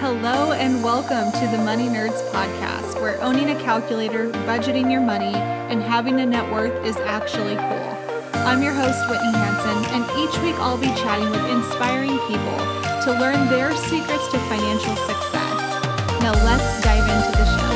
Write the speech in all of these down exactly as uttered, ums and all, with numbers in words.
Hello and welcome to the Money Nerds podcast, where owning a calculator, budgeting your money, and having a net worth is actually cool. I'm your host, Whitney Hansen, and each week I'll be chatting with inspiring people to learn their secrets to financial success. Now let's dive into the show.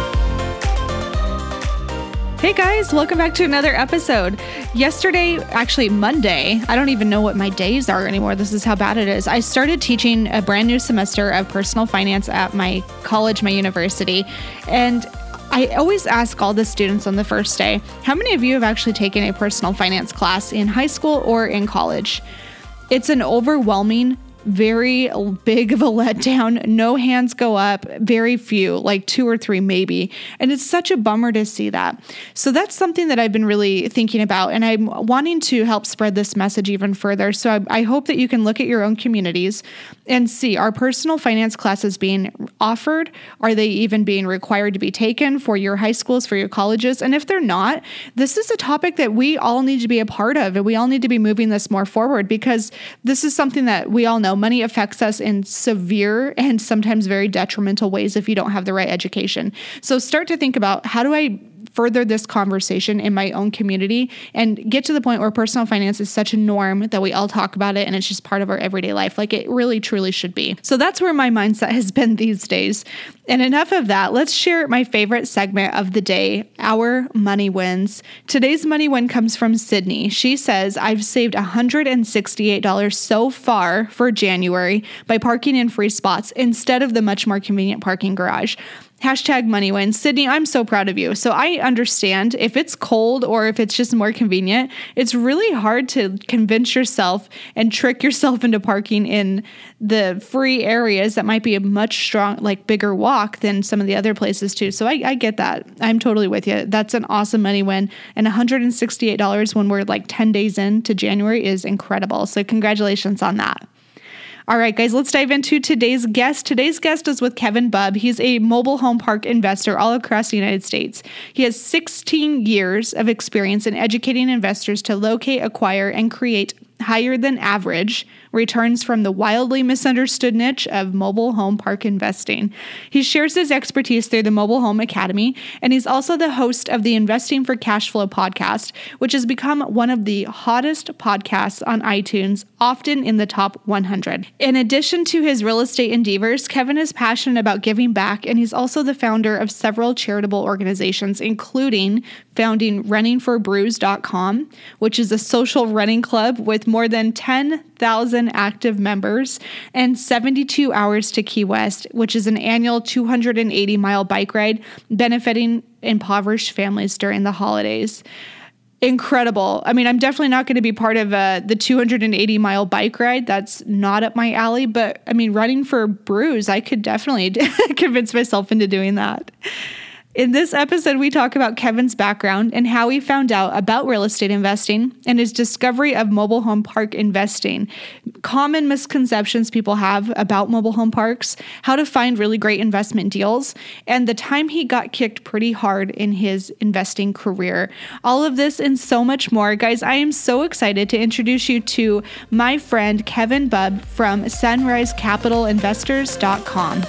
Hey guys, welcome back to another episode. Yesterday, actually Monday, I don't even know what my days are anymore. This is how bad it is. I started teaching a brand new semester of personal finance at my college, my university. And I always ask all the students on the first day, how many of you have actually taken a personal finance class in high school or in college? It's an overwhelming very big of a letdown. No hands go up, very few, like two or three maybe. And it's such a bummer to see that. So that's something that I've been really thinking about, and I'm wanting to help spread this message even further. So I, I hope that you can look at your own communities and see, are personal finance classes being offered? Are they even being required to be taken for your high schools, for your colleges? And if they're not, this is a topic that we all need to be a part of, and we all need to be moving this more forward, because this is something that we all know. Money affects us in severe and sometimes very detrimental ways if you don't have the right education. So start to think about, how do I further this conversation in my own community and get to the point where personal finance is such a norm that we all talk about it and it's just part of our everyday life, like it really truly should be. So that's where my mindset has been these days. And enough of that. Let's share my favorite segment of the day, our money wins. Today's money win comes from Sydney. She says, I've saved one hundred sixty-eight dollars so far for January by parking in free spots instead of the much more convenient parking garage. Hashtag money wins. Sydney, I'm so proud of you. So I understand if it's cold or if it's just more convenient, it's really hard to convince yourself and trick yourself into parking in the free areas that might be a much strong, like bigger walk than some of the other places too. So I, I get that. I'm totally with you. That's an awesome money win. And one hundred sixty-eight dollars when we're like ten days into January is incredible. So congratulations on that. All right, guys, let's dive into today's guest. Today's guest is with Kevin Bubb. He's a mobile home park investor all across the United States. He has sixteen years of experience in educating investors to locate, acquire, and create higher than average returns from the wildly misunderstood niche of mobile home park investing. He shares his expertise through the Mobile Home Academy, and he's also the host of the Investing for Cash Flow podcast, which has become one of the hottest podcasts on iTunes, often in the top one hundred. In addition to his real estate endeavors, Kevin is passionate about giving back, and he's also the founder of several charitable organizations, including founding running for brews dot com, which is a social running club with more than ten thousand active members, and seventy-two Hours to Key West, which is an annual two hundred eighty mile bike ride benefiting impoverished families during the holidays. Incredible. I mean, I'm definitely not going to be part of uh, the two hundred eighty mile bike ride. That's not up my alley. But I mean, running for brews, I could definitely convince myself into doing that. In this episode, we talk about Kevin's background and how he found out about real estate investing and his discovery of mobile home park investing, common misconceptions people have about mobile home parks, how to find really great investment deals, and the time he got kicked pretty hard in his investing career. All of this and so much more. Guys, I am so excited to introduce you to my friend Kevin Bubb from sunrise capital investors dot com.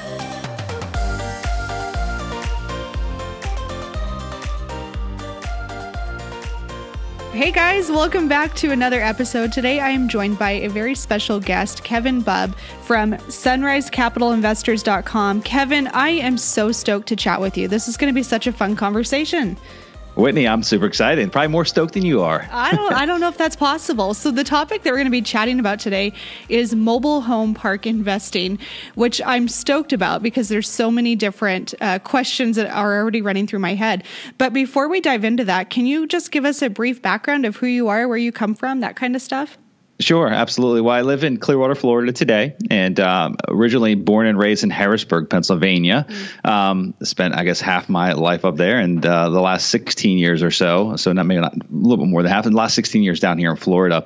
Hey guys, welcome back to another episode. Today I am joined by a very special guest, Kevin Bubb from sunrise capital investors dot com. Kevin, I am so stoked to chat with you. This is going to be such a fun conversation. Whitney, I'm super excited. Probably more stoked than you are. I don't I don't know if that's possible. So the topic that we're going to be chatting about today is mobile home park investing, which I'm stoked about because there's so many different uh, questions that are already running through my head. But before we dive into that, can you just give us a brief background of who you are, where you come from, that kind of stuff? Sure, absolutely. Well, I live in Clearwater, Florida today, and um, originally born and raised in Harrisburg, Pennsylvania. Mm. Um, spent, I guess, half my life up there, and uh, the last sixteen years or so, so not maybe not a little bit more than half, in the last sixteen years down here in Florida.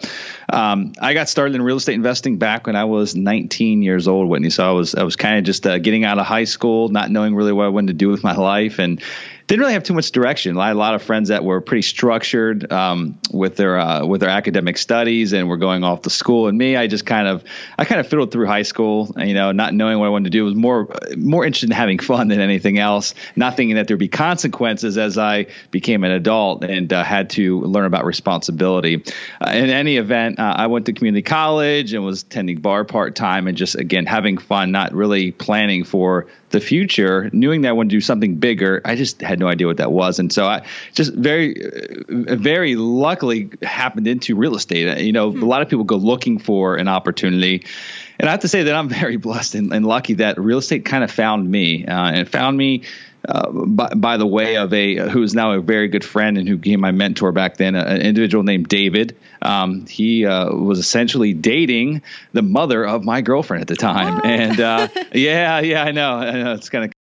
um, I got started in real estate investing back when I was nineteen years old, Whitney. So I was I was kind of just uh, getting out of high school, not knowing really what I wanted to do with my life, and didn't really have too much direction. I had a lot of friends that were pretty structured um, with their uh, with their academic studies and were going off to school. And me, I just kind of I kind of fiddled through high school, you know, not knowing what I wanted to do. Was more more interested in having fun than anything else, not thinking that there'd be consequences as I became an adult and uh, had to learn about responsibility. Uh, in any event, uh, I went to community college and was attending bar part time and just again having fun, not really planning for the future, knowing that I wanted to do something bigger. I just had no idea what that was. And so I just very, very luckily happened into real estate. You know, hmm. a lot of people go looking for an opportunity. And I have to say that I'm very blessed and, and lucky that real estate kind of found me uh, and found me Uh, by, by the way of a who is now a very good friend and who became my mentor back then, an individual named David. Um, he uh, was essentially dating the mother of my girlfriend at the time. Oh. And uh, yeah, yeah, I know. I know it's kind of.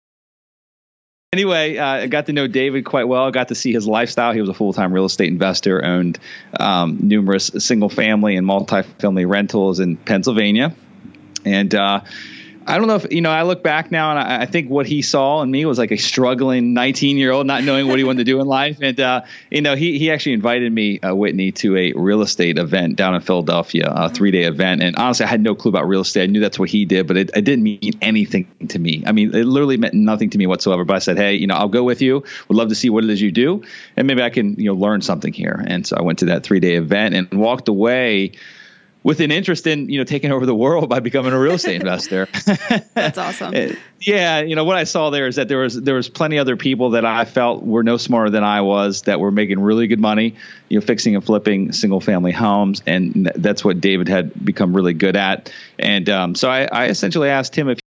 Anyway, uh, I got to know David quite well. I got to see his lifestyle. He was a full-time real estate investor, owned um, numerous single-family and multi-family rentals in Pennsylvania. And uh I don't know if, you know, I look back now and I, I think what he saw in me was like a struggling nineteen year old, not knowing what he wanted to do in life. And, uh, you know, he, he actually invited me, uh, Whitney, to a real estate event down in Philadelphia, a three day event. And honestly, I had no clue about real estate. I knew that's what he did, but it, it didn't mean anything to me. I mean, it literally meant nothing to me whatsoever. But I said, hey, you know, I'll go with you. Would love to see what it is you do. And maybe I can, you know, learn something here. And so I went to that three day event and walked away with an interest in, you know, taking over the world by becoming a real estate investor. That's awesome. Yeah. You know, what I saw there is that there was, there was plenty other people that I felt were no smarter than I was that were making really good money, you know, fixing and flipping single family homes. And that's what David had become really good at. And um, so I, I essentially asked him if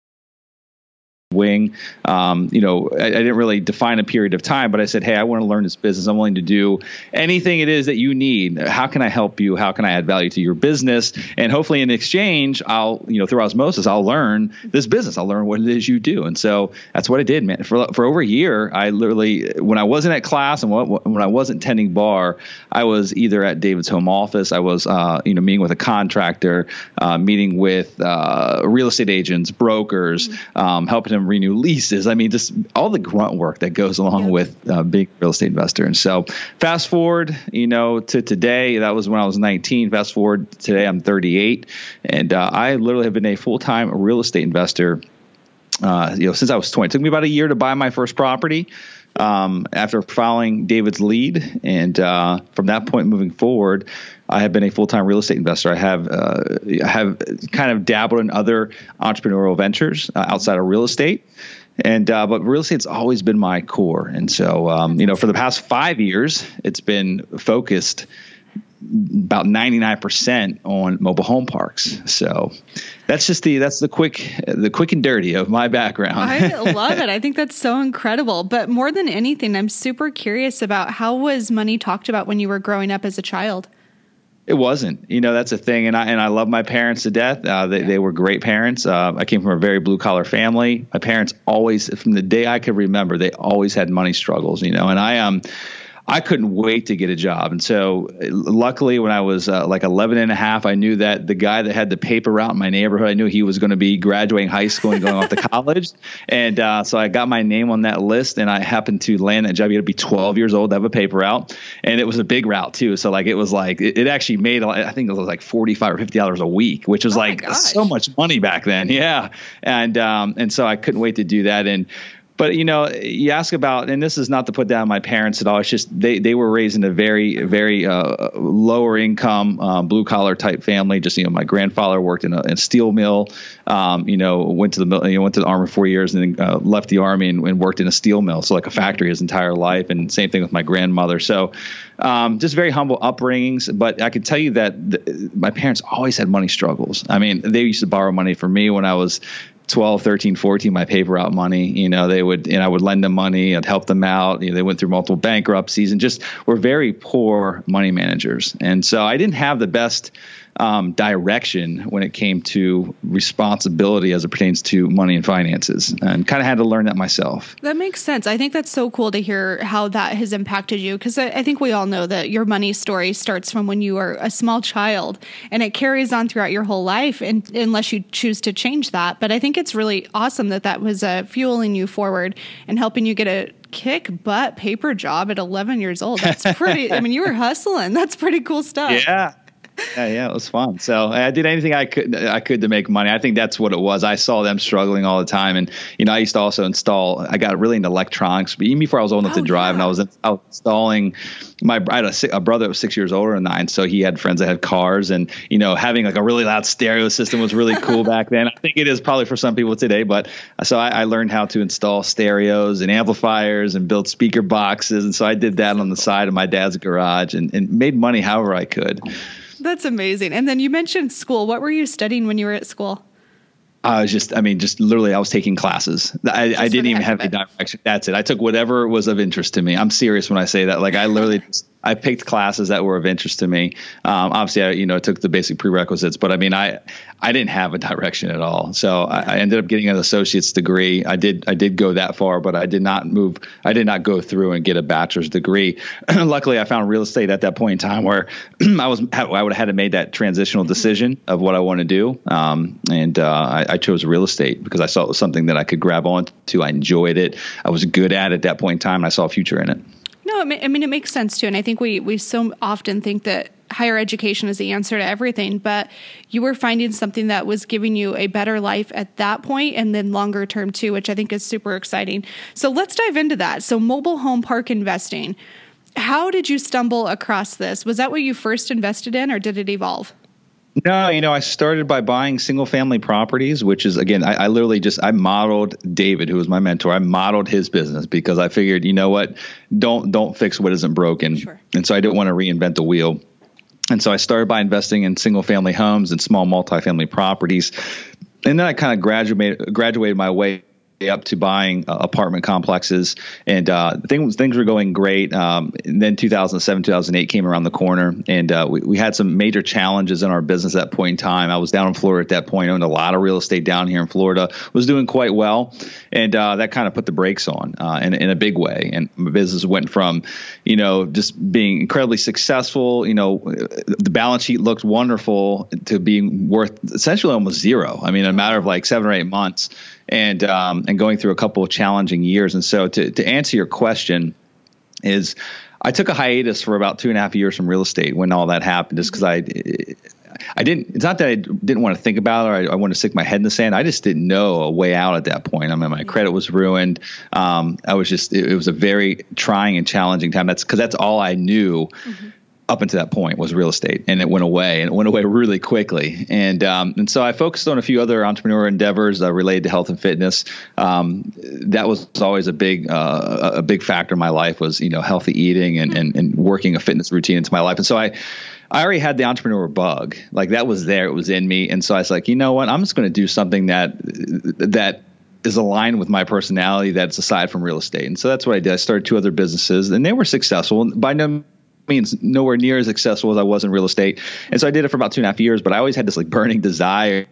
wing. Um, you know, I, I didn't really define a period of time, but I said, hey, I want to learn this business. I'm willing to do anything it is that you need. How can I help you? How can I add value to your business? And hopefully in exchange, I'll, you know, through osmosis, I'll learn this business. I'll learn what it is you do. And so that's what I did, man. For, for over a year, I literally, when I wasn't at class and when I wasn't tending bar, I was either at David's home office. I was, uh, you know, meeting with a contractor, uh, meeting with uh, real estate agents, brokers, mm-hmm. um, helping them renew leases. I mean, just all the grunt work that goes along yep. with uh, being a real estate investor. And so fast forward, you know, to today, that was when I was nineteen. Fast forward today, I'm thirty-eight. And uh, I literally have been a full-time real estate investor, uh, you know, since I was twenty. It took me about a year to buy my first property. Um, after following David's lead. And uh, from that point moving forward, I have been a full-time real estate investor. I have uh, I have kind of dabbled in other entrepreneurial ventures uh, outside of real estate. And uh, but real estate's always been my core. And so, um, you know, for the past five years, it's been focused about ninety-nine percent on mobile home parks. So that's just the, that's the quick, the quick and dirty of my background. I love it. I think that's so incredible. But more than anything, I'm super curious about how was money talked about when you were growing up as a child? It wasn't, you know, that's a thing. And I, and I love my parents to death. Uh, they, yeah. they were great parents. Uh, I came from a very blue collar family. My parents always, from the day I could remember, they always had money struggles, you know, and I, um, I couldn't wait to get a job. And so luckily when I was uh, like eleven and a half, I knew that the guy that had the paper route in my neighborhood, I knew he was going to be graduating high school and going off to college. And uh, so I got my name on that list and I happened to land that job. You had to be twelve years old to have a paper route. And it was a big route too. So like, it was like, it, it actually made, I think it was like forty-five or fifty dollars a week, which was oh like so much money back then. Yeah. And, um, and so I couldn't wait to do that. And, But, you know, you ask about, and this is not to put down my parents at all. It's just they, they were raised in a very, very uh, lower income, uh, blue collar type family. Just, you know, my grandfather worked in a, in a steel mill, um, you know, went to the you know, went to the Army for four years and then uh, left the Army and, and worked in a steel mill. So like a factory his entire life. And same thing with my grandmother. So um, just very humble upbringings. But I can tell you that the, my parents always had money struggles. I mean, they used to borrow money from me when I was twelve, thirteen, fourteen, my paper route money, you know, they would, and I would lend them money. I'd help them out. You know, they went through multiple bankruptcies and just were very poor money managers. And so I didn't have the best um, direction when it came to responsibility as it pertains to money and finances, and kind of had to learn that myself. That makes sense. I think that's so cool to hear how that has impacted you, because I, I think we all know that your money story starts from when you were a small child and it carries on throughout your whole life, and, unless you choose to change that. But I think it's really awesome that that was uh, fueling you forward and helping you get a kick butt paper job at eleven years old. That's pretty, I mean, you were hustling. That's pretty cool stuff. Yeah. Yeah, yeah, it was fun. So I did anything I could I could to make money. I think that's what it was. I saw them struggling all the time, and you know, I used to also install. I got really into electronics, but even before I was old enough oh, to drive, yeah. and I was, I was installing. My I had a, a brother that was six years older than I, and so he had friends that had cars, and you know, having like a really loud stereo system was really cool back then. I think it is probably for some people today, but so I, I learned how to install stereos and amplifiers and build speaker boxes, and so I did that on the side of my dad's garage, and, and made money however I could. That's amazing. And then you mentioned school. What were you studying when you were at school? I was just, I mean, just literally I was taking classes. I, I didn't even have any direction. That's it. I took whatever was of interest to me. I'm serious when I say that. Like I literally just, I picked classes that were of interest to me. Um, obviously, I, you know, took the basic prerequisites, but I mean, I, I didn't have a direction at all. So I, I ended up getting an associate's degree. I did, I did go that far, but I did not move. I did not go through and get a bachelor's degree. Luckily, I found real estate at that point in time where I was, I would have had to make that transitional decision of what I want to do. Um, and uh, I, I chose real estate because I saw it was something that I could grab onto. I enjoyed it. I was good at it at that point in time, and I saw a future in it. No, I mean, it makes sense too. And I think we, we so often think that higher education is the answer to everything, but you were finding something that was giving you a better life at that point, and then longer term too, which I think is super exciting. So let's dive into that. So mobile home park investing, how did you stumble across this? Was that what you first invested in, or did it evolve? No, you know, I started by buying single family properties, which is, again, I, I literally just, I modeled David, who was my mentor. I modeled his business because I figured, you know what, don't, don't fix what isn't broken. Sure. And so I didn't want to reinvent the wheel. And so I started by investing in single family homes and small multifamily properties. And then I kind of graduated, graduated my way up to buying uh, apartment complexes, and uh, things things were going great. Um, and then two thousand seven, two thousand eight came around the corner, and uh, we, we had some major challenges in our business at that point in time. I was down in Florida at that point, owned a lot of real estate down here in Florida, was doing quite well, and uh, that kind of put the brakes on uh, in, in a big way. And my business went from, you know, just being incredibly successful, you know, the balance sheet looked wonderful, to being worth essentially almost zero. I mean, in a matter of like seven or eight months. And um, and going through a couple of challenging years. And so to, to answer your question is, I took a hiatus for about two and a half years from real estate when all that happened, just because I, I didn't, it's not that I didn't want to think about it, or I, I wanted to stick my head in the sand. I just didn't know a way out at that point. I mean, my credit was ruined. Um, I was just, it, it was a very trying and challenging time. That's because that's all I knew. Mm-hmm. Up until that point was real estate, and it went away, and it went away really quickly. And um, and so I focused on a few other entrepreneurial endeavors uh, related to health and fitness. Um, that was always a big uh, a big factor in my life, was, you know, healthy eating and, and and working a fitness routine into my life. And so I I already had the entrepreneur bug, like that was there, it was in me. And so I was like, you know what, I'm just going to do something that that is aligned with my personality, that's aside from real estate. And so that's what I did. I started two other businesses, and they were successful. By no means nowhere near as successful as I was in real estate. And so I did it for about two and a half years, but I always had this like burning desire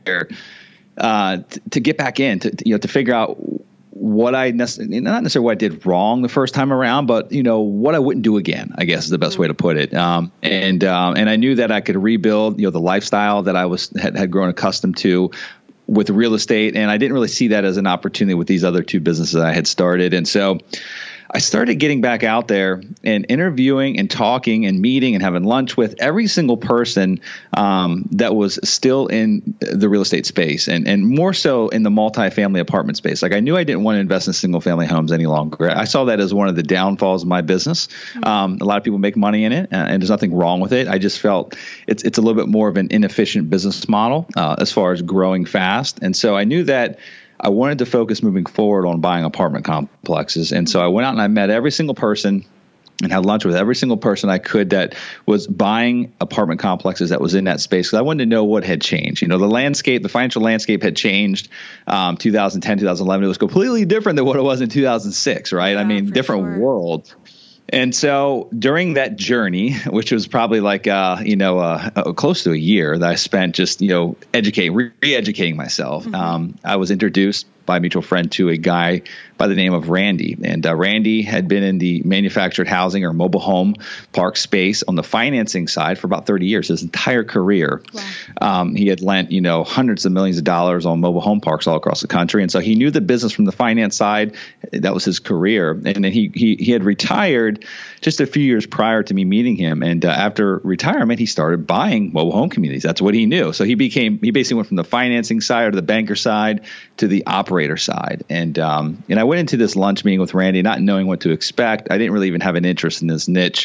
uh, t- to get back in, to, you know, to figure out what I, nece- not necessarily what I did wrong the first time around, but, you know, what I wouldn't do again, I guess is the best way to put it. Um, and, um, and I knew that I could rebuild, you know, the lifestyle that I was, had, had grown accustomed to with real estate. And I didn't really see that as an opportunity with these other two businesses I had started. And so I started getting back out there and interviewing and talking and meeting and having lunch with every single person um, that was still in the real estate space, and, and more so in the multifamily apartment space. Like, I knew I didn't want to invest in single family homes any longer. I saw that as one of the downfalls of my business. Um, a lot of people make money in it, and there's nothing wrong with it. I just felt it's it's a little bit more of an inefficient business model uh, as far as growing fast. And so I knew that I wanted to focus moving forward on buying apartment complexes. And so I went out and I met every single person and had lunch with every single person I could that was buying apartment complexes that was in that space, because I wanted to know what had changed. You know, the landscape, the financial landscape had changed. Um, two thousand ten, two thousand eleven, it was completely different than what it was in two thousand six, right? Yeah, I mean, different sure. world. And so during that journey, which was probably like, uh, you know, uh, uh, close to a year that I spent just, you know, educating, re- re-educating myself, mm-hmm. um, I was introduced by a mutual friend to a guy by the name of Randy. And uh, Randy had been in the manufactured housing or mobile home park space on the financing side for about thirty years, his entire career. Wow. Um, he had lent, you know, hundreds of millions of dollars on mobile home parks all across the country. And so he knew the business from the finance side. That was his career. And then he he, he had retired just a few years prior to me meeting him. And uh, after retirement, he started buying mobile home communities. That's what he knew. So he became, he basically went from the financing side or the banker side to the operator side. And, um, and I went into this lunch meeting with Randy, not knowing what to expect. I didn't really even have an interest in this niche.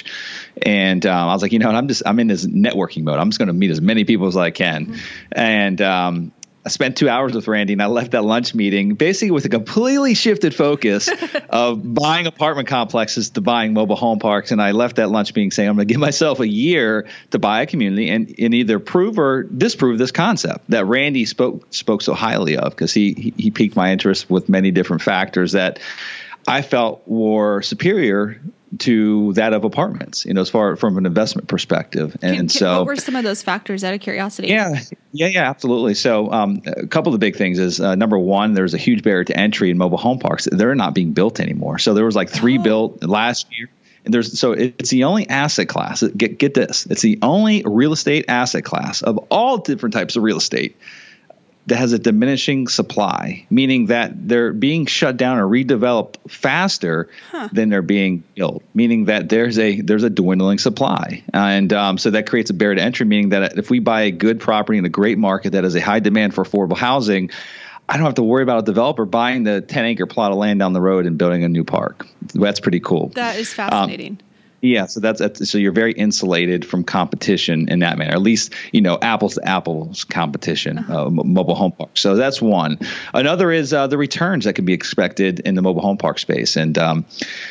And um, I was like, you know, I'm just, I'm in this networking mode. I'm just going to meet as many people as I can. Mm-hmm. And, um, I spent two hours with Randy, and I left that lunch meeting basically with a completely shifted focus of buying apartment complexes to buying mobile home parks. And I left that lunch meeting saying, I'm going to give myself a year to buy a community and, and either prove or disprove this concept that Randy spoke spoke so highly of, because he, he he piqued my interest with many different factors that I felt were superior to that of apartments, you know, as far from an investment perspective. And, can, can, so what were some of those factors out of curiosity? Yeah, yeah, yeah, absolutely. So um, a couple of the big things is uh, number one, there's a huge barrier to entry in mobile home parks. They're not being built anymore. So there was like three oh. built last year. And there's so it's the only asset class. Get get this. It's the only real estate asset class of all different types of real estate that has a diminishing supply, meaning that they're being shut down or redeveloped faster huh. than they're being built, meaning that there's a there's a dwindling supply. And um, so that creates a barrier to entry, meaning that if we buy a good property in a great market that has a high demand for affordable housing, I don't have to worry about a developer buying the ten acre plot of land down the road and building a new park. That's pretty cool. That is fascinating. Um, Yeah, so that's, that's so you're very insulated from competition in that manner. At least, you know, apples to apples competition, uh-huh. uh, mobile home parks. So that's one. Another is uh, the returns that can be expected in the mobile home park space. And um,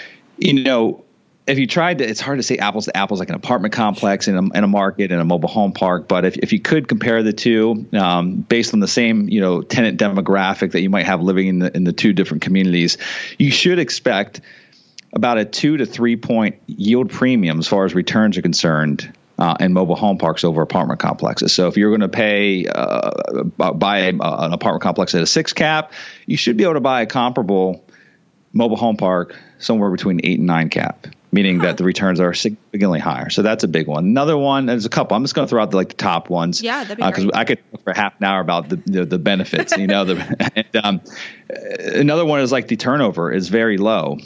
you know, if you tried to, it's hard to say apples to apples like an apartment complex in a, in a market and a mobile home park. But if if you could compare the two, um, based on the same, you know, tenant demographic that you might have living in the in the two different communities, you should expect about a two to three point yield premium as far as returns are concerned uh, in mobile home parks over apartment complexes. So if you're going to pay, uh, buy a, an apartment complex at a six cap, you should be able to buy a comparable mobile home park somewhere between eight and nine cap, meaning huh. that the returns are significantly higher. So that's a big one. Another one, there's a couple. I'm just going to throw out the, like the top ones. Yeah, that'd be uh, great. Because I could talk for half an hour about the the, the benefits. You know, the and, um, another one is like the turnover is very low.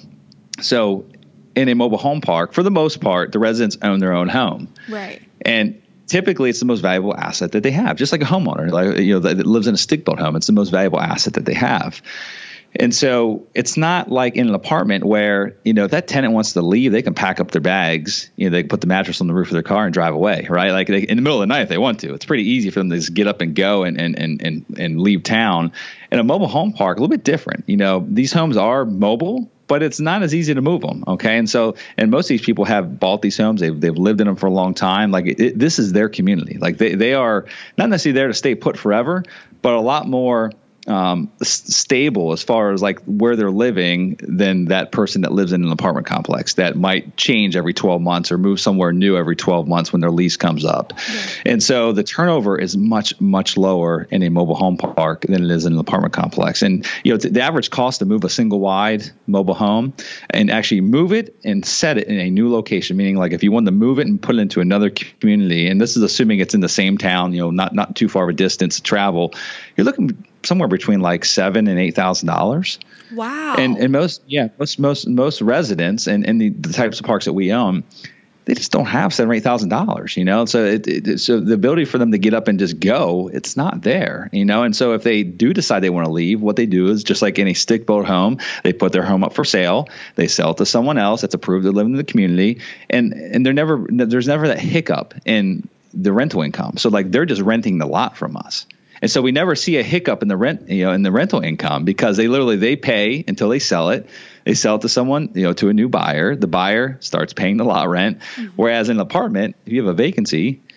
So in a mobile home park, for the most part, the residents own their own home. Right. And typically it's the most valuable asset that they have, just like a homeowner, like, you know, that lives in a stick-built home. It's the most valuable asset that they have. And so it's not like in an apartment where, you know, if that tenant wants to leave, they can pack up their bags, you know, they can put the mattress on the roof of their car and drive away, right? Like they, in the middle of the night if they want to. It's pretty easy for them to just get up and go and and and and, and leave town. In a mobile home park, a little bit different. You know, these homes are mobile, but it's not as easy to move them. Okay. And so, and most of these people have bought these homes. They've, they've lived in them for a long time. Like it, it, this is their community. Like they, they are not necessarily there to stay put forever, but a lot more um, s- stable as far as like where they're living than that person that lives in an apartment complex that might change every twelve months or move somewhere new every twelve months when their lease comes up. Yeah. And so the turnover is much, much lower in a mobile home park than it is in an apartment complex. And, you know, the average cost to move a single wide mobile home and actually move it and set it in a new location, meaning like if you wanted to move it and put it into another community, and this is assuming it's in the same town, you know, not, not too far of a distance to travel, you're looking somewhere between like seven and eight thousand dollars. Wow. And and most yeah most most most residents and, and the, the types of parks that we own, they just don't have seven or eight thousand dollars. You know, so it, it so the ability for them to get up and just go, it's not there. You know, and so if they do decide they want to leave, what they do is just like any stick-built home, they put their home up for sale, they sell it to someone else that's approved to live in the community, and and they're never there's never that hiccup in the rental income. So like they're just renting the lot from us. And so we never see a hiccup in the rent, you know, in the rental income because they literally, they pay until they sell it. They sell it to someone, you know, to a new buyer. The buyer starts paying the lot rent. Mm-hmm. Whereas in an apartment, if you have a vacancy,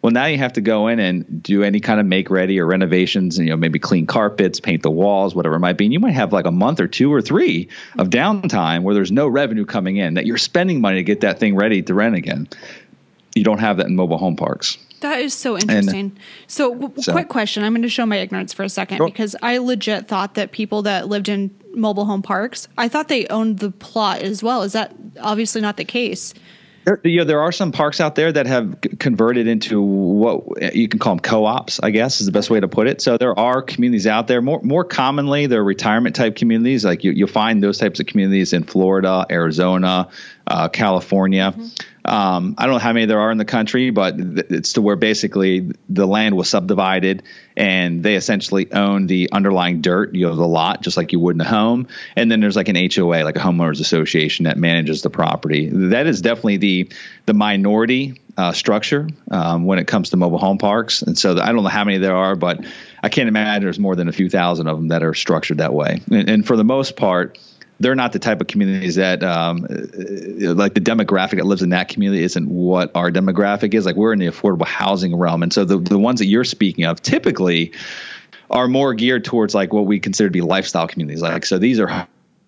Well, now you have to go in and do any kind of make ready or renovations, and you know, maybe clean carpets, paint the walls, whatever it might be. And you might have like a month or two or three of downtime where there's no revenue coming in, that you're spending money to get that thing ready to rent again. You don't have that in mobile home parks. That is so interesting. And, so, w- so, quick question. I'm going to show my ignorance for a second sure. because I legit thought that people that lived in mobile home parks, I thought they owned the plot as well. Is that obviously not the case? There, you know, there are some parks out there that have c- converted into what you can call them co-ops, I guess is the best way to put it. So there are communities out there. More more commonly, they're retirement type communities. Like you, you'll find those types of communities in Florida, Arizona, uh, California. Mm-hmm. Um, I don't know how many there are in the country, but th- it's to where basically the land was subdivided and they essentially own the underlying dirt, you know, the lot, just like you would in a home. And then there's like an H O A, like a homeowners association that manages the property. That is definitely the the minority uh, structure um, when it comes to mobile home parks. And so I don't know how many there are, but I can't imagine there's more than a few thousand of them that are structured that way. And, and for the most part, they're not the type of communities that, um, like the demographic that lives in that community isn't what our demographic is. Like we're in the affordable housing realm. And so the, the ones that you're speaking of typically are more geared towards like what we consider to be lifestyle communities. Like, so these are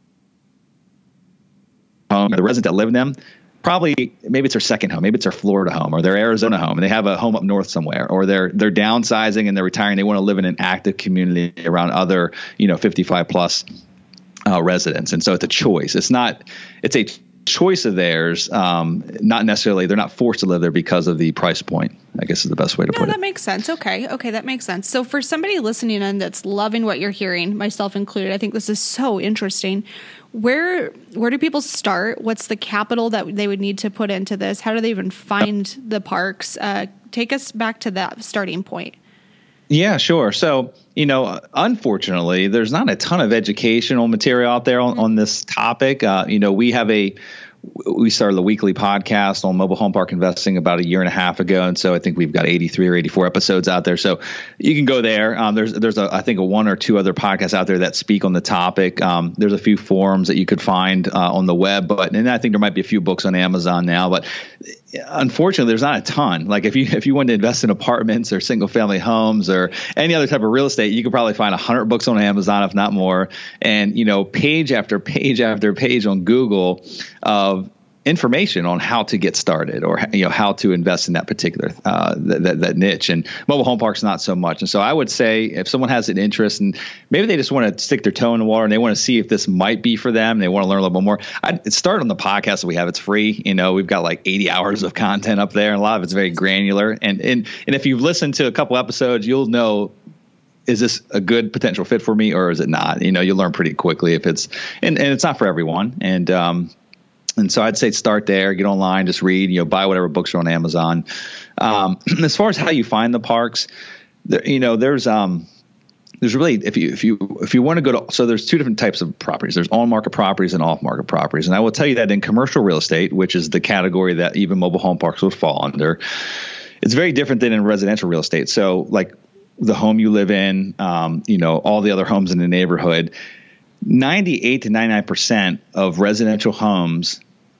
home, the residents that live in them, probably maybe it's their second home, maybe it's their Florida home or their Arizona home, and they have a home up north somewhere, or they're they're downsizing and they're retiring. They want to live in an active community around other, you know, fifty-five plus Uh, residents. And so it's a choice. It's not, it's a choice of theirs. Um, not necessarily, they're not forced to live there because of the price point, I guess is the best way to no, put it. That makes sense. Okay. Okay. That makes sense. So for somebody listening in that's loving what you're hearing, myself included, I think this is so interesting. Where, where do people start? What's the capital that they would need to put into this? How do they even find the parks? Uh, take us back to that starting point. Yeah, sure. So, you know, unfortunately, there's not a ton of educational material out there on, mm-hmm. on this topic. Uh, you know, we have a, we started a weekly podcast on mobile home park investing about a year and a half ago. And so I think we've got eighty-three or eighty-four episodes out there. So you can go there. Um, there's, there's a, I think a one or two other podcasts out there that speak on the topic. Um, there's a few forums that you could find uh, on the web, but, and I think there might be a few books on Amazon now, but unfortunately, there's not a ton. Like if you if you wanted to invest in apartments or single family homes or any other type of real estate, you could probably find a hundred books on Amazon, if not more. And, you know, page after page after page on Google of information on how to get started or, you know, how to invest in that particular uh, that, that, that niche. And mobile home parks, not so much. And so I would say if someone has an interest and maybe they just want to stick their toe in the water and they want to see if this might be for them, and they want to learn a little bit more, I'd start on the podcast that we have. It's free. You know, we've got like eighty hours of content up there, and a lot of it's very granular. And and and if you've listened to a couple episodes, you'll know, is this a good potential fit for me or is it not? You know, you'll learn pretty quickly if it's, and, and it's not for everyone. And, um, And so I'd say start there, get online, just read, you know, buy whatever books are on Amazon. Um, as far as how you find the parks, there, you know, there's um, there's really, if you if you if you want to go to, so there's two different types of properties. There's on market properties and off market properties. And I will tell you that in commercial real estate, which is the category that even mobile home parks would fall under, it's very different than in residential real estate. So like the home you live in, um, you know, all the other homes in the neighborhood, ninety-eight to ninety-nine percent of residential homes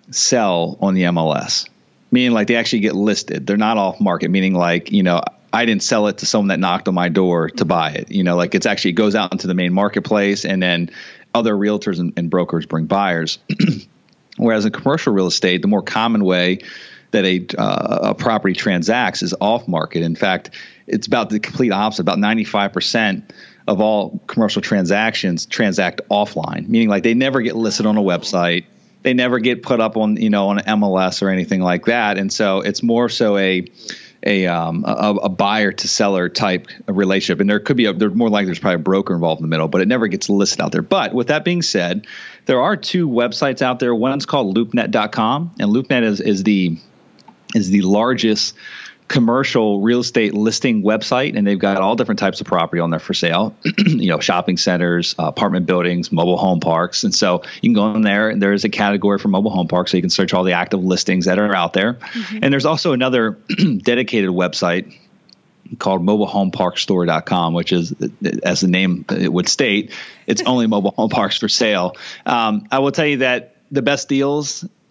sell on the M L S, meaning like they actually get listed. They're not off market, meaning like, you know, I didn't sell it to someone that knocked on my door to buy it. You know, like it's actually it goes out into the main marketplace and then other realtors and, and brokers bring buyers. Whereas in commercial real estate, the more common way that a, uh, a property transacts is off market. In fact, it's about the complete opposite. About ninety-five percent of all commercial transactions transact offline, meaning like they never get listed on a website. They never get put up on, you know, on M L S or anything like that. And so it's more so a a um, a, a buyer to seller type of relationship. And there could be a, there's more likely there's probably a broker involved in the middle, but it never gets listed out there. But with that being said, there are two websites out there. One's called LoopNet dot com, and LoopNet is is the is the largest commercial real estate listing website, and they've got all different types of property on there for sale, you know, shopping centers, uh, apartment buildings, mobile home parks. And so you can go in there and there's a category for mobile home parks. So you can search all the active listings that are out there. Mm-hmm. And there's also another dedicated website called mobile home park store dot com, which is, as the name would state, it's only mobile home parks for sale. Um, I will tell you that the best deals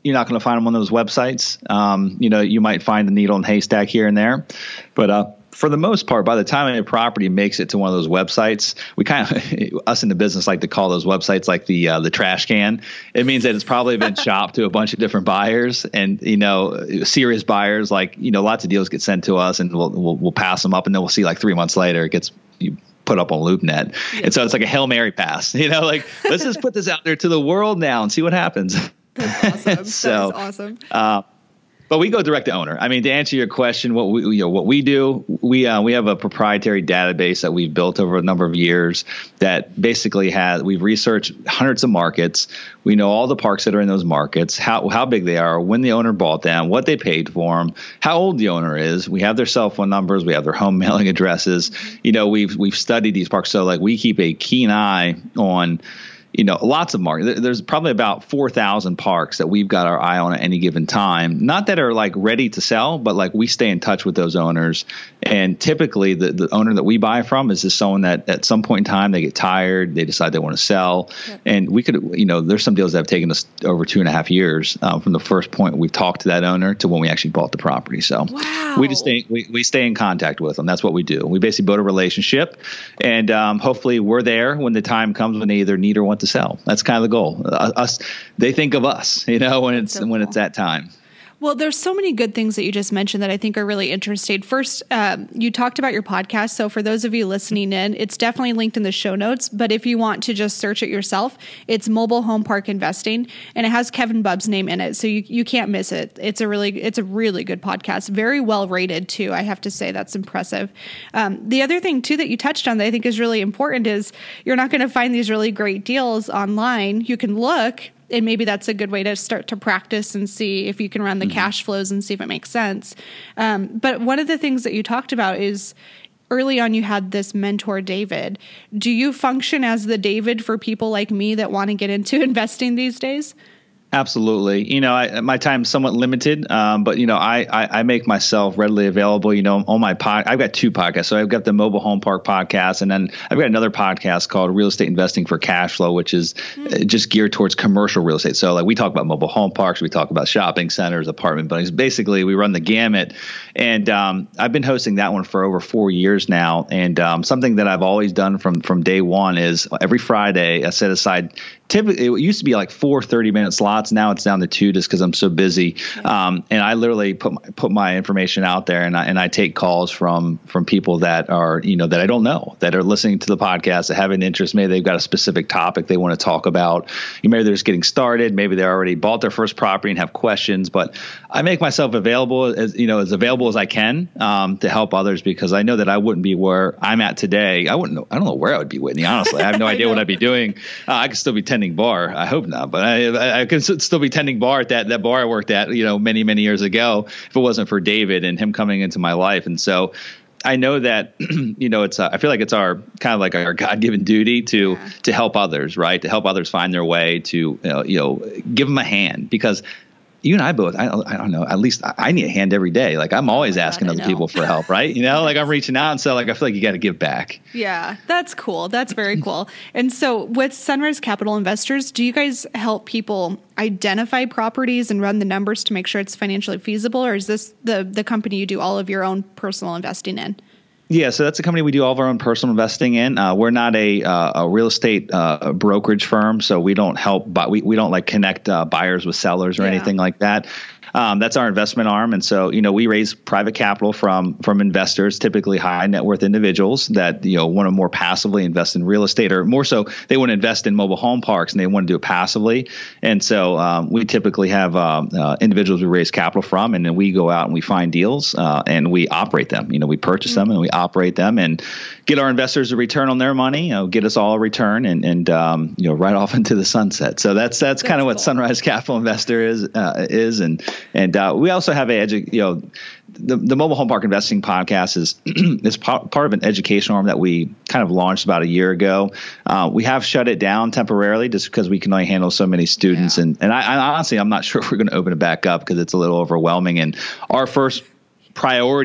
you're not going to find them on those websites. Um, you know, you might find a needle in a haystack here and there, but uh, for the most part, by the time a property makes it to one of those websites, we kind of, us in the business like to call those websites like the uh, the trash can. It means that it's probably been shopped to a bunch of different buyers, and you know, serious buyers. Like you know, lots of deals get sent to us, and we'll we'll, we'll pass them up, and then we'll see like three months later it gets you put up on LoopNet, yeah. And so it's like a Hail Mary pass. You know, like let's just put this out there to the world now and see what happens. That's awesome. so, that is awesome. Uh, But we go direct to owner. I mean, to answer your question, what we you know what we do, we uh, we have a proprietary database that we've built over a number of years that basically has we've researched hundreds of markets. We know all the parks that are in those markets, how how big they are, when the owner bought them, what they paid for them, how old the owner is. We have their cell phone numbers, we have their home mailing addresses. You know, we've we've studied these parks, so like we keep a keen eye on. You know, lots of markets. There's probably about four thousand parks that we've got our eye on at any given time. Not that are like ready to sell, but like we stay in touch with those owners. And typically the, the owner that we buy from is just someone that at some point in time they get tired, they decide they want to sell. Yep. And we could, you know, there's some deals that have taken us over two and a half years um, from the first point we've talked to that owner to when we actually bought the property. So wow. we just stay, we, we stay in contact with them. That's what we do. We basically build a relationship, and um, hopefully we're there when the time comes when they either need or want to sell. That's kind of the goal. Uh, us, they think of us, you know, when it's so when cool. it's that time. Well, there's so many good things that you just mentioned that I think are really interesting. First, um, you talked about your podcast. So for those of you listening in, it's definitely linked in the show notes. But if you want to just search it yourself, it's Mobile Home Park Investing, and it has Kevin Bubb's name in it, so you, you can't miss it. It's a really it's a really good podcast, very well rated too. I have to say that's impressive. Um, the other thing too that you touched on that I think is really important is you're not going to find these really great deals online. You can look. And maybe that's a good way to start to practice and see if you can run the mm-hmm. cash flows and see if it makes sense. Um, but one of the things that you talked about is early on you had this mentor, David. Do you function as the David for people like me that want to get into investing these days? Absolutely. You know, I, my time's somewhat limited, um, but, you know, I, I, I make myself readily available, you know, on my pod. I've got two podcasts. So I've got the Mobile Home Park podcast, and then I've got another podcast called Real Estate Investing for Cash Flow, which is mm. just geared towards commercial real estate. So like we talk about mobile home parks, we talk about shopping centers, apartment buildings. Basically, we run the gamut. And um, I've been hosting that one for over four years now. And um, something that I've always done from, from day one is every Friday I set aside typically, it used to be like four thirty-minute slots. Now it's down to two just because I'm so busy. Yeah. Um, and I literally put my, put my information out there, and I, and I take calls from from people that are, you know, that I don't know, that are listening to the podcast, that have an interest. Maybe they've got a specific topic they want to talk about. Maybe they're just getting started. Maybe they already bought their first property and have questions. But I make myself available as, you know, as available as I can um, to help others, because I know that I wouldn't be where I'm at today. I wouldn't know. I don't know where I would be, Whitney, honestly. I have no idea what I'd be doing. Uh, I could still be tending bar. I hope not, but I, I, I could still be tending bar at that, that bar I worked at, you know, many, many years ago, if it wasn't for David and him coming into my life. And so I know that, you know, it's, uh, I feel like it's our kind of like our God-given duty to, yeah. to help others, right? To help others find their way, to, you know, you know, give them a hand, because you and I both, I, I don't know, at least I need a hand every day. Like I'm always oh asking God, other people for help, right? You know, like I'm reaching out, and so like I feel like you got to give back. Yeah, that's cool. That's very cool. And so with Sunrise Capital Investors, do you guys help people identify properties and run the numbers to make sure it's financially feasible, or is this the the company you do all of your own personal investing in? Yeah, so that's a company we do all of our own personal investing in. Uh, we're not a uh, a real estate uh, brokerage firm, so we don't help, but we, we don't like connect uh, buyers with sellers or yeah. anything like that. Um, that's our investment arm. And so, you know, we raise private capital from from investors, typically high net worth individuals that, you know, want to more passively invest in real estate, or more so they want to invest in mobile home parks and they want to do it passively. And so um, we typically have um, uh, individuals we raise capital from, and then we go out and we find deals uh, and we operate them. You know, we purchase mm-hmm. them and we operate them and get our investors a return on their money, you know, get us all a return, and, and um, you know, right off into the sunset. So that's that's, that's kind of what cool. Sunrise Capital Investor is uh, is and And uh, we also have a, edu- you know, the, the Mobile Home Park Investing podcast is is part, part of an education arm that we kind of launched about a year ago. Uh, we have shut it down temporarily just because we can only handle so many students. Yeah. And, and I, I honestly, I'm not sure if we're going to open it back up because it's a little overwhelming. And our first priority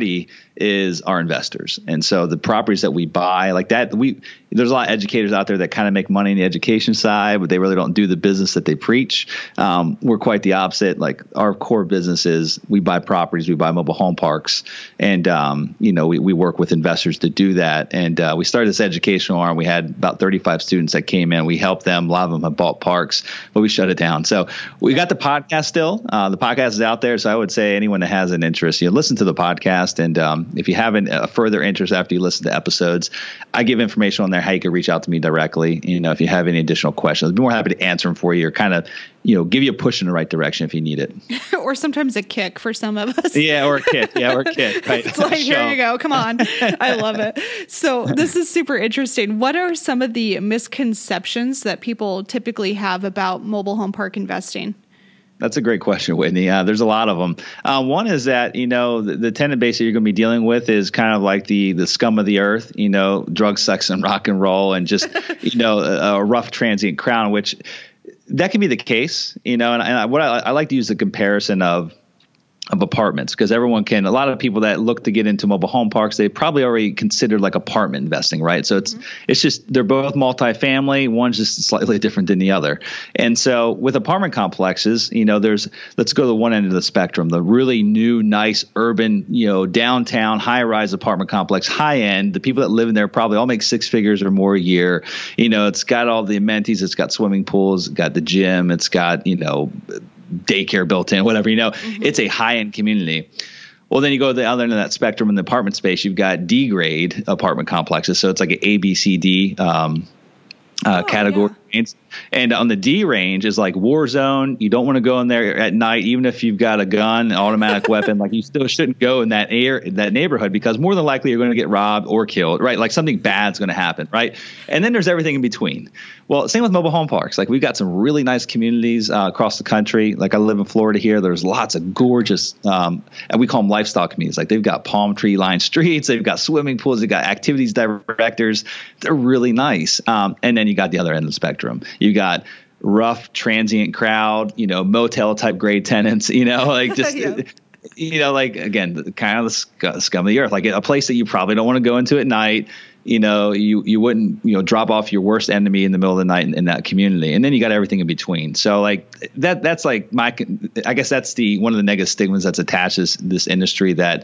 is our investors. And so the properties that we buy like that, we there's a lot of educators out there that kind of make money in the education side, but they really don't do the business that they preach. Um, we're quite the opposite. Like our core business is we buy properties, we buy mobile home parks, and um, you know we, we work with investors to do that. And uh, we started this educational arm. We had about thirty-five students that came in. We helped them. A lot of them have bought parks, but we shut it down. So we got the podcast still. Uh, the podcast is out there. So I would say anyone that has an interest, you know, listen to the podcast. And um, if you have a further interest after you listen to episodes, I give information on there how you can reach out to me directly. You know, if you have any additional questions, I'd be more happy to answer them for you or kind of, you know, give you a push in the right direction if you need it. Or sometimes a kick for some of us. Yeah, or a kick. Yeah, or a kick. Right. It's like, here you go. Come on. I love it. So this is super interesting. What are some of the misconceptions that people typically have about mobile home park investing? That's a great question, Whitney. Uh, there's a lot of them. Uh, one is that, you know, the, the tenant base that you're going to be dealing with is kind of like the the scum of the earth, you know, drug, sex, and rock and roll, and just, you know, a, a rough transient crowd, which that can be the case, you know, and, and I, what I, I like to use the comparison of of apartments, because everyone can, a lot of people that look to get into mobile home parks, they probably already considered like apartment investing, right? So it's, mm-hmm. it's just, they're both multifamily. One's just slightly different than the other. And so with apartment complexes, you know, there's, let's go to the one end of the spectrum, the really new, nice, urban, you know, downtown, high rise apartment complex, high end. The people that live in there probably all make six figures or more a year. You know, it's got all the amenities. It's got swimming pools, it's got the gym, it's got, you know, daycare built in, whatever, you know, mm-hmm. It's a high-end community. Well, then you go to the other end of that spectrum in the apartment space, you've got D-grade apartment complexes. So it's like an A, B, C, D um, uh, oh, category. Yeah. And on the D range is like war zone. You don't want to go in there at night, even if you've got a gun, an automatic weapon. Like you still shouldn't go in that air, that neighborhood, because more than likely you're going to get robbed or killed, right? Like something bad's going to happen, right? And then there's everything in between. Well, same with mobile home parks. Like we've got some really nice communities uh, across the country. Like I live in Florida here. There's lots of gorgeous, um, and we call them lifestyle communities. Like they've got palm tree lined streets. They've got swimming pools. They've got activities directors. They're really nice. Um, and then you got the other end of the spectrum. You got rough transient crowd, you know, motel type grade tenants, you know, like just, yeah. you know, like again, kind of the sc- scum of the earth, like a place that you probably don't want to go into at night. You know, you, you wouldn't, you know, drop off your worst enemy in the middle of the night in, in that community. And then you got everything in between. So like that, that's like my, I guess that's the, one of the negative stigmas that's attached to this, this industry that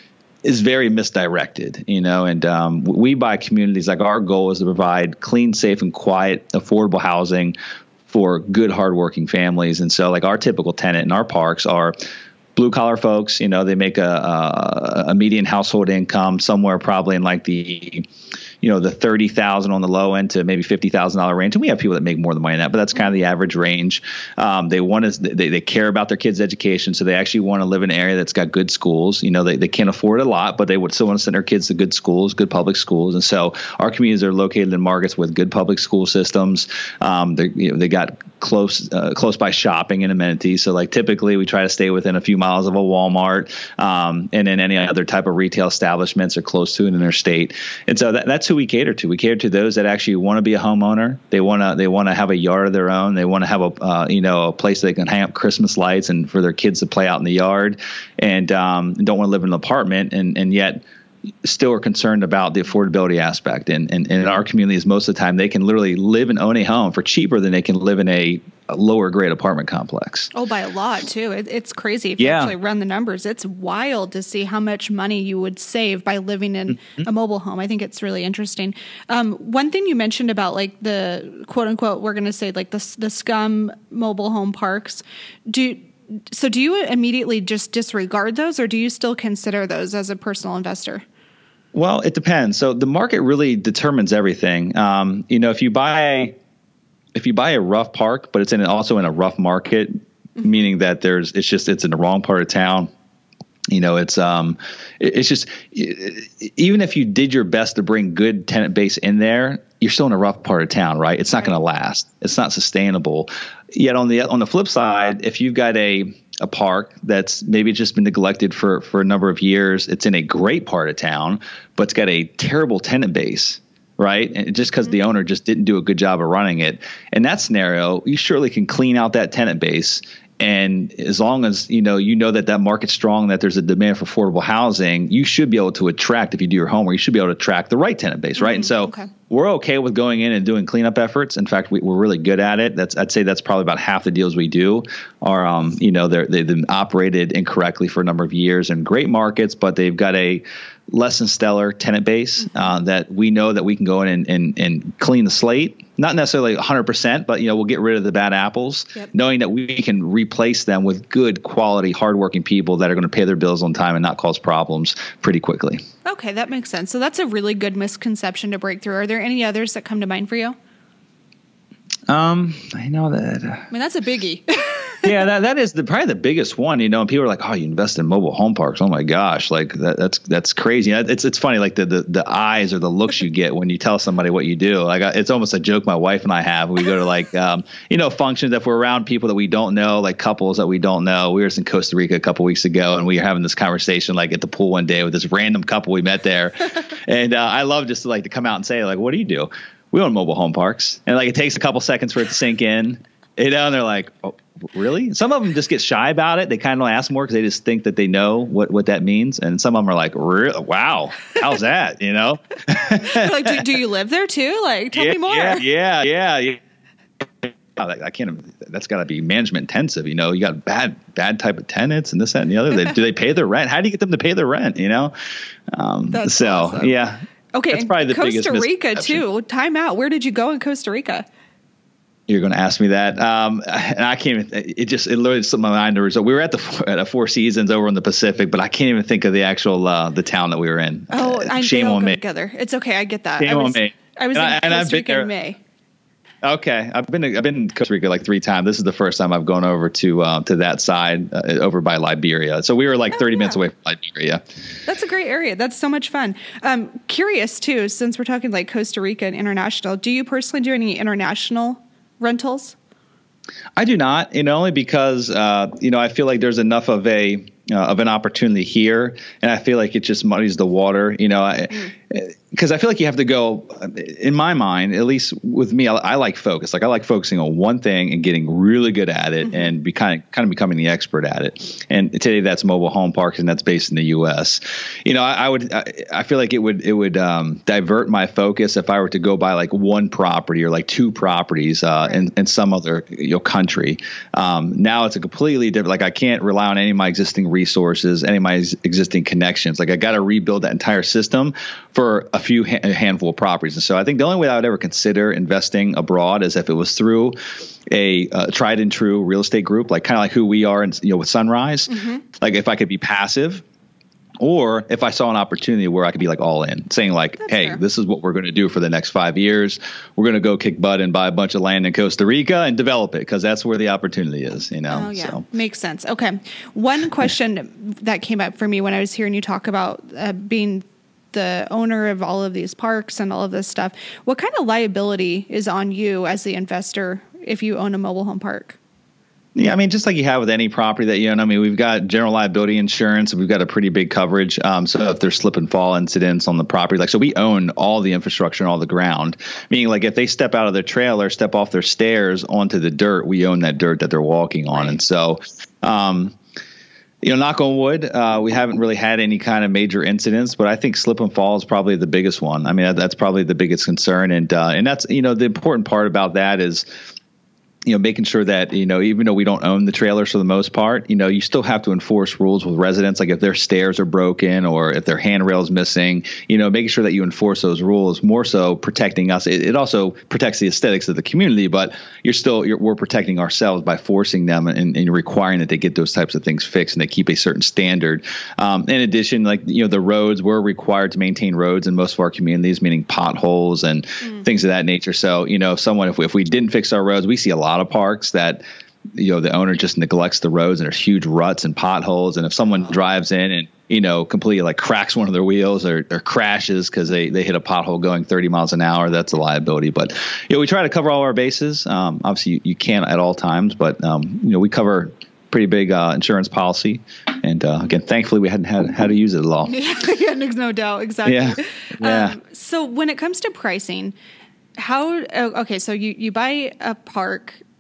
is very misdirected, you know, and um, we buy communities. Like our goal is to provide clean, safe, and quiet, affordable housing for good, hardworking families. And so like our typical tenant in our parks are blue collar folks. You know, they make a, a, a median household income somewhere probably in like the, you know, the thirty thousand on the low end to maybe fifty thousand dollars range. And we have people that make more than money than that, but that's kind of the average range. Um, they want to, they, they care about their kids' education. So they actually want to live in an area that's got good schools. You know, they, they can't afford a lot, but they would still want to send their kids to good schools, good public schools. And so our communities are located in markets with good public school systems. Um, they, you know, they got close, uh, close by shopping and amenities. So like typically we try to stay within a few miles of a Walmart, um, and then any other type of retail establishments are close to an interstate. And so that, that's who we cater to. We cater to those that actually want to be a homeowner. They want to, they want to have a yard of their own. They want to have a, uh, you know, a place they can hang up Christmas lights and for their kids to play out in the yard, and um, don't want to live in an apartment, and, and yet still are concerned about the affordability aspect. And, and, and in our communities, most of the time, they can literally live and own a home for cheaper than they can live in a, a lower grade apartment complex. Oh, by a lot too. It, it's crazy. If yeah. you actually run the numbers, it's wild to see how much money you would save by living in mm-hmm. a mobile home. I think it's really interesting. Um, one thing you mentioned about like the quote unquote, we're going to say like the, the scum mobile home parks. Do So do you immediately just disregard those, or do you still consider those as a personal investor? Well, it depends. So the market really determines everything. Um, you know, if you buy, if you buy a rough park, but it's in also in a rough market, mm-hmm. meaning that there's, it's just, it's in the wrong part of town. You know, it's, um, it, it's just, it, even if you did your best to bring good tenant base in there, you're still in a rough part of town, right? It's not right. going to last. It's not sustainable. Yet on the, on the flip side, if you've got a, a park that's maybe just been neglected for, for a number of years, it's in a great part of town, but it's got a terrible tenant base, right? And just because mm-hmm. the owner just didn't do a good job of running it. In that scenario, you surely can clean out that tenant base And as long as, you know, you know that that market's strong, that there's a demand for affordable housing, you should be able to attract, if you do your homework, you should be able to attract the right tenant base, right? Mm-hmm. And so okay. we're okay with going in and doing cleanup efforts. In fact, we, we're really good at it. That's I'd say that's probably about half the deals we do are, um, you know, they're, they've been operated incorrectly for a number of years in great markets, but they've got a less than stellar tenant base uh, that we know that we can go in and, and, and clean the slate. Not necessarily one hundred percent, but, you know, we'll get rid of the bad apples, yep. knowing that we can replace them with good quality, hardworking people that are going to pay their bills on time and not cause problems pretty quickly. Okay, that makes sense. So that's a really good misconception to break through. Are there any others that come to mind for you? Um, I know that. I mean, that's a biggie. yeah, that that is the probably the biggest one. You know, and people are like, "Oh, you invest in mobile home parks? Oh my gosh, like that, that's that's crazy." It's it's funny, like the, the the eyes or the looks you get when you tell somebody what you do. Like it's almost a joke my wife and I have. We go to like um, you know functions if we're around people that we don't know, like couples that we don't know. We were just in Costa Rica a couple weeks ago, and we were having this conversation like at the pool one day with this random couple we met there, and uh, I love just to like to come out and say like, "What do you do?" We own mobile home parks, and like it takes a couple seconds for it to sink in. You know, and they're like, "Oh, really?" Some of them just get shy about it. They kind of ask more because they just think that they know what, what that means. And some of them are like, Re- "Wow, how's that?" You know, like, do, do you live there too? Like, tell yeah, me more. Yeah, yeah, yeah. yeah. I can't. That's got to be management intensive. You know, you got bad, bad type of tenants and this, that, and the other. They, do they pay their rent? How do you get them to pay their rent? You know, um, That's so awesome. yeah. Okay, that's probably the Costa biggest Rica too. Time out. Where did you go in Costa Rica? You're going to ask me that, um, and I can't even. It just it literally slipped my mind. So we were at the at a Four Seasons over in the Pacific, but I can't even think of the actual uh, the town that we were in. Oh, uh, I shame on me. Together, it's okay. I get that. Shame I was, on me. I was and in I, Costa Rica in May. Okay, I've been I've been in Costa Rica like three times. This is the first time I've gone over to uh, to that side uh, over by Liberia. So we were like thirty oh, yeah. minutes away from Liberia. That's a great area. That's so much fun. Um, curious too, since we're talking like Costa Rica and international, do you personally do any international rentals? I do not, you know, only because uh, you know I feel like there's enough of a uh, of an opportunity here, and I feel like it just muddies the water, you know. I, mm. Because I feel like you have to go, in my mind, at least with me, I, I like focus. Like I like focusing on one thing and getting really good at it mm-hmm. and be kind of, kind of becoming the expert at it. And today that's mobile home parks, and that's based in the U S. You know, I, I would, I, I feel like it would, it would um, divert my focus if I were to go buy like one property or like two properties uh, right. in, in some other you know country. Um, now it's a completely different. Like I can't rely on any of my existing resources, any of my existing connections. Like I got to rebuild that entire system for a few ha- a handful of properties. And so I think the only way I would ever consider investing abroad is if it was through a uh, tried and true real estate group, like kind of like who we are, in, you know, with Sunrise. Mm-hmm. Like if I could be passive, or if I saw an opportunity where I could be like all in, saying like, That's hey, fair. This is what we're going to do for the next five years. We're going to go kick butt and buy a bunch of land in Costa Rica and develop it because that's where the opportunity is, you know? Oh, yeah. So. Makes sense. Okay. One question that came up for me when I was hearing you talk about uh, being the owner of all of these parks and all of this stuff, what kind of liability is on you as the investor if you own a mobile home park? Yeah, I mean, just like you have with any property that you own, I mean, we've got general liability insurance. We've got a pretty big coverage. Um, so if there's slip and fall incidents on the property, like, so we own all the infrastructure and all the ground, meaning like if they step out of their trailer, step off their stairs onto the dirt, we own that dirt that they're walking on. Right. And so, um, you know, knock on wood, uh, we haven't really had any kind of major incidents, but I think slip and fall is probably the biggest one. I mean, that, that's probably the biggest concern. And, uh, and that's, you know, the important part about that is, you know, making sure that, you know, even though we don't own the trailers for the most part, you know, you still have to enforce rules with residents. Like if their stairs are broken or if their handrail is missing, you know, making sure that you enforce those rules, more so protecting us. It, it also protects the aesthetics of the community, but you're still, you're, we're protecting ourselves by forcing them and, and requiring that they get those types of things fixed and they keep a certain standard. Um, in addition, like, you know, the roads, we're required to maintain roads in most of our communities, meaning potholes and mm. things of that nature. So, you know, if someone, if we, if we didn't fix our roads, we see a lot of parks that, you know, the owner just neglects the roads and there's huge ruts and potholes. And if someone drives in and, you know, completely like cracks one of their wheels or, or crashes because they, they hit a pothole going thirty miles an hour, that's a liability. But, you know, we try to cover all our bases. Um, obviously, you, you can't at all times, but, um, you know, we cover pretty big uh, insurance policy. And uh, again, thankfully, we hadn't had how to use it at all. Yeah, yeah, there's no doubt. Exactly. Yeah. yeah. Um, so when it comes to pricing, how, okay, so you, you buy a park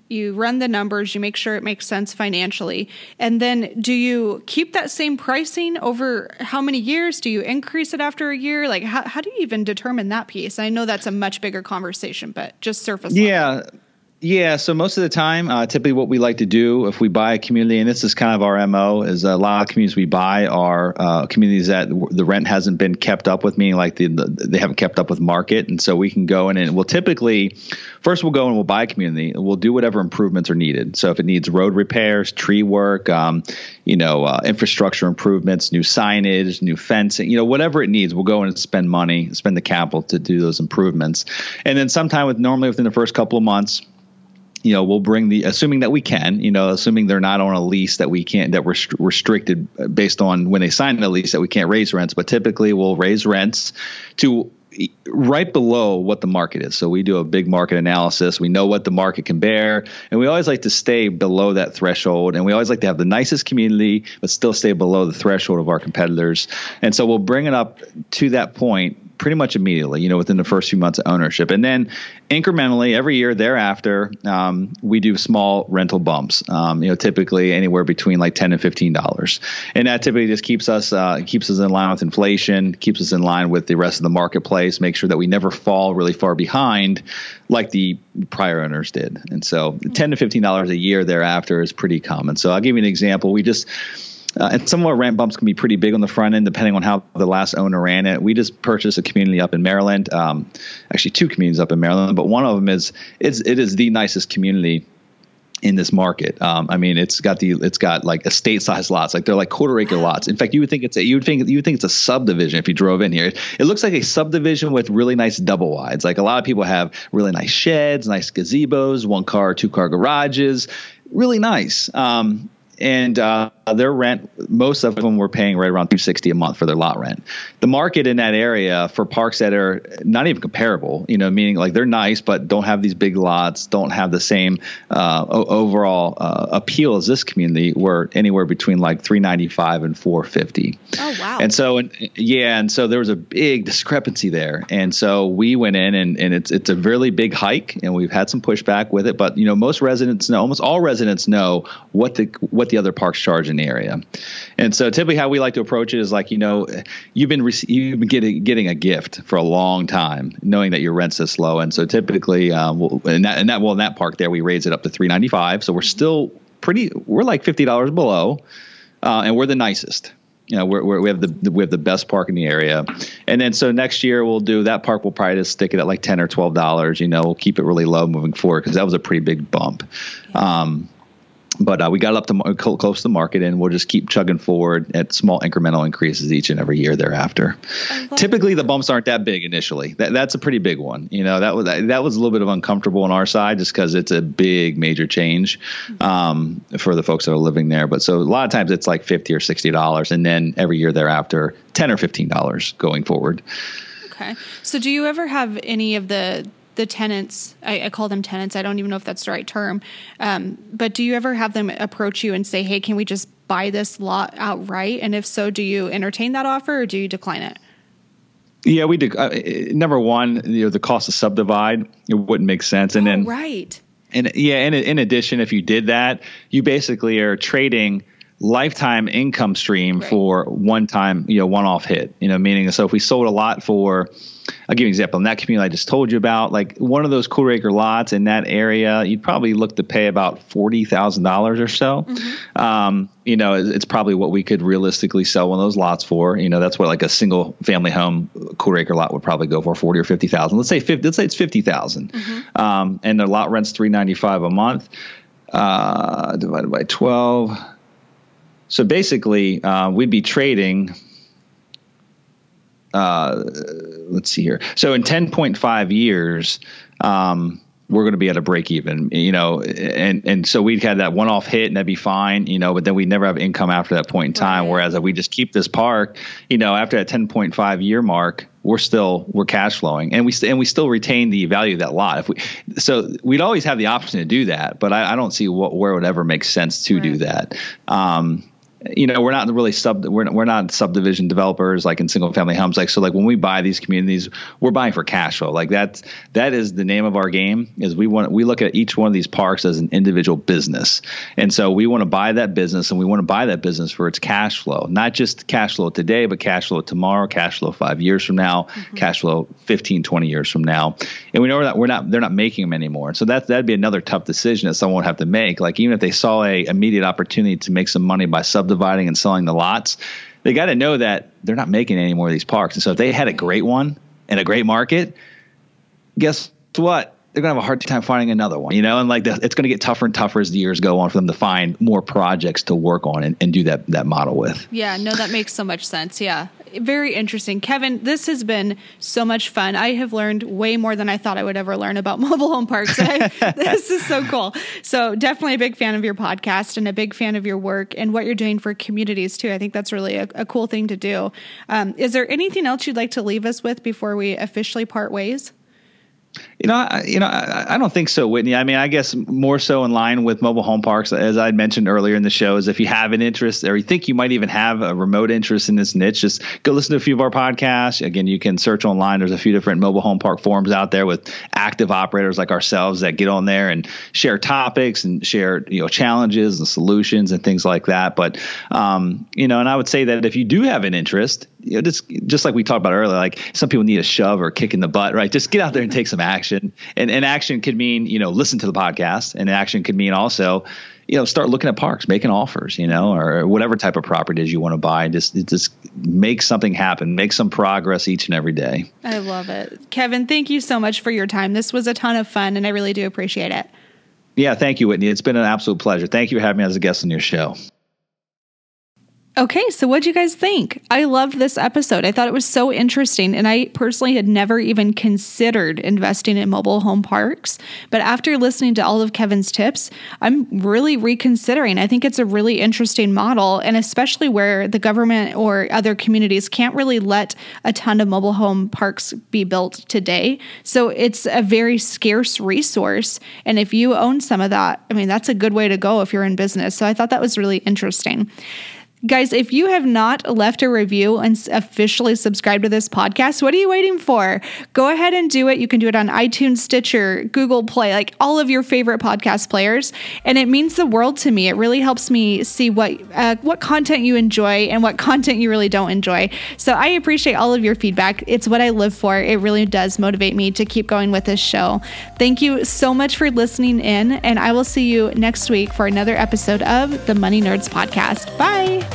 You run the numbers, you make sure it makes sense financially. And then do you keep that same pricing over how many years? Do you increase it after a year? Like how, how do you even determine that piece? I know that's a much bigger conversation, but just surface level. Yeah. Yeah. So most of the time, uh, typically what we like to do if we buy a community, and this is kind of our M O, is a lot of communities we buy are uh, communities that the rent hasn't been kept up with, meaning like the, the, they haven't kept up with market. And so we can go in and we'll typically, first we'll go and we'll buy a community. We'll do whatever improvements are needed. So if it needs road repairs, tree work, um, you know, uh, infrastructure improvements, new signage, new fencing, you know, whatever it needs, we'll go in and spend money, spend the capital to do those improvements. And then sometime with normally within the first couple of months, you know, we'll bring the, assuming that we can, you know, assuming they're not on a lease that we can't, that we're rest- restricted based on when they sign the lease that we can't raise rents, but typically we'll raise rents to right below what the market is. So we do a big market analysis. We know what the market can bear, and we always like to stay below that threshold. And we always like to have the nicest community, but still stay below the threshold of our competitors. And so we'll bring it up to that point pretty much immediately, you know, within the first few months of ownership. And then incrementally every year thereafter, um, we do small rental bumps, um, you know, typically anywhere between like ten and fifteen dollars. And that typically just keeps us, uh, keeps us in line with inflation, keeps us in line with the rest of the marketplace, make sure that we never fall really far behind like the prior owners did. And so ten to fifteen dollars a year thereafter is pretty common. So I'll give you an example. We just, Uh, and some of our rent bumps can be pretty big on the front end, depending on how the last owner ran it. We just purchased a community up in Maryland, um, actually two communities up in Maryland, but one of them is it's, it is the nicest community in this market. Um, I mean, it's got the it's got like estate size lots, like they're like quarter acre lots. In fact, you would think it's a you would think you would think it's a subdivision if you drove in here. It, it looks like a subdivision with really nice double wides. Like a lot of people have really nice sheds, nice gazebos, one car, two car garages, really nice. Um, And uh, their rent, most of them were paying right around two hundred sixty dollars a month for their lot rent. The market in that area for parks that are not even comparable, you know, meaning like they're nice, but don't have these big lots, don't have the same uh, o- overall uh, appeal as this community, were anywhere between like three hundred ninety-five dollars and four hundred fifty dollars. Oh, wow. And so, and, yeah, and so there was a big discrepancy there. And so we went in and, and it's it's a really big hike, and we've had some pushback with it. But, you know, most residents know, almost all residents know what the what the other parks charge in the area. And so typically how we like to approach it is like, you know, you've been rec- you've been getting getting a gift for a long time, knowing that your rent's this low. And so typically, um, we'll, and that and that well in that park there, we raise it up to three hundred ninety-five dollars. So we're still pretty, we're like fifty dollars below, uh, and we're the nicest. You know, we're, we're, we have the we have the best park in the area. And then so next year we'll do that park. We'll probably just stick it at like ten or twelve dollars. You know, we'll keep it really low moving forward because that was a pretty big bump. Yeah. Um, But uh, we got up to close to the market, and we'll just keep chugging forward at small incremental increases each and every year thereafter. Typically, the bumps aren't that big initially. That, that's a pretty big one. You know, that was that was a little bit of uncomfortable on our side just because it's a big major change um, for the folks that are living there. But so a lot of times it's like fifty or sixty dollars, and then every year thereafter, ten or fifteen dollars going forward. Okay. So do you ever have any of the the tenants, I, I call them tenants, I don't even know if that's the right term, um, but do you ever have them approach you and say, hey, can we just buy this lot outright? And if so, do you entertain that offer or do you decline it? Yeah, we do. Uh, number one, you know, the cost to subdivide, it wouldn't make sense. And oh, then, right. And yeah, in, in addition, if you did that, you basically are trading lifetime income stream right. for one time, you know, one off hit, you know, meaning, so if we sold a lot for, I'll give you an example. In that community I just told you about, like one of those quarter acre lots in that area, you'd probably look to pay about forty thousand dollars or so. Mm-hmm. Um, you know, it's probably what we could realistically sell one of those lots for. You know, that's what like a single family home quarter acre lot would probably go for, forty or fifty thousand. Let's say fifty, let's say it's fifty thousand. Mm-hmm. Um, and the lot rent's three ninety-five a month, uh, divided by twelve. So basically, uh, we'd be trading. Uh, let's see here. So in ten point five years, um, we're going to be at a break even, you know, and, and so we'd had that one off hit and that'd be fine, you know, but then we'd never have income after that point in time. Right. Whereas if we just keep this park, you know, after that ten point five year mark, we're still, we're cash flowing and we, st- and we still retain the value of that lot. If we, so we'd always have the option to do that, but I, I don't see what, where it would ever make sense to right. do that. Um, you know, we're not really sub, we're, we're not subdivision developers like in single family homes. Like, so like when we buy these communities, we're buying for cash flow. Like that's, that is the name of our game is we want, we look at each one of these parks as an individual business. And so we want to buy that business and we want to buy that business for its cash flow, not just cash flow today, but cash flow tomorrow, cash flow five years from now, mm-hmm. cash flow fifteen, twenty years from now. And we know that we're not, they're not making them anymore. So that, that'd be another tough decision that someone would have to make. Like even if they saw a immediate opportunity to make some money by subdividing dividing and selling the lots, they got to know that they're not making any more of these parks. And so if they had a great one in a great market, guess what? They're going to have a hard time finding another one, you know, and like the, it's going to get tougher and tougher as the years go on for them to find more projects to work on and, and do that, that model with. Yeah, no, that makes so much sense. Yeah. Very interesting. Kevin, this has been so much fun. I have learned way more than I thought I would ever learn about mobile home parks. I, this is so cool. So definitely a big fan of your podcast and a big fan of your work and what you're doing for communities too. I think that's really a, a cool thing to do. Um, is there anything else you'd like to leave us with before we officially part ways? You know, I, you know, I, I don't think so, Whitney. I mean, I guess more so in line with mobile home parks, as I mentioned earlier in the show, is if you have an interest or you think you might even have a remote interest in this niche, just go listen to a few of our podcasts. Again, you can search online. There's a few different mobile home park forums out there with active operators like ourselves that get on there and share topics and share, you know, challenges and solutions and things like that. But, um, you know, and I would say that if you do have an interest, you know, just, just like we talked about earlier, like some people need a shove or a kick in the butt, right? Just get out there and take some action. And, and action could mean, you know, listen to the podcast, and action could mean also, you know, start looking at parks, making offers, you know, or whatever type of property it is you want to buy. Just, just make something happen, make some progress each and every day. I love it. Kevin, thank you so much for your time. This was a ton of fun and I really do appreciate it. Yeah. Thank you, Whitney. It's been an absolute pleasure. Thank you for having me as a guest on your show. Okay, so what'd you guys think? I loved this episode. I thought it was so interesting, and I personally had never even considered investing in mobile home parks. But after listening to all of Kevin's tips, I'm really reconsidering. I think it's a really interesting model, and especially where the government or other communities can't really let a ton of mobile home parks be built today. So it's a very scarce resource, and if you own some of that, I mean, that's a good way to go if you're in business. So I thought that was really interesting. Guys, if you have not left a review and officially subscribed to this podcast, what are you waiting for? Go ahead and do it. You can do it on iTunes, Stitcher, Google Play, like all of your favorite podcast players. And it means the world to me. It really helps me see what uh, what content you enjoy and what content you really don't enjoy. So I appreciate all of your feedback. It's what I live for. It really does motivate me to keep going with this show. Thank you so much for listening in, and I will see you next week for another episode of the Money Nerds Podcast. Bye.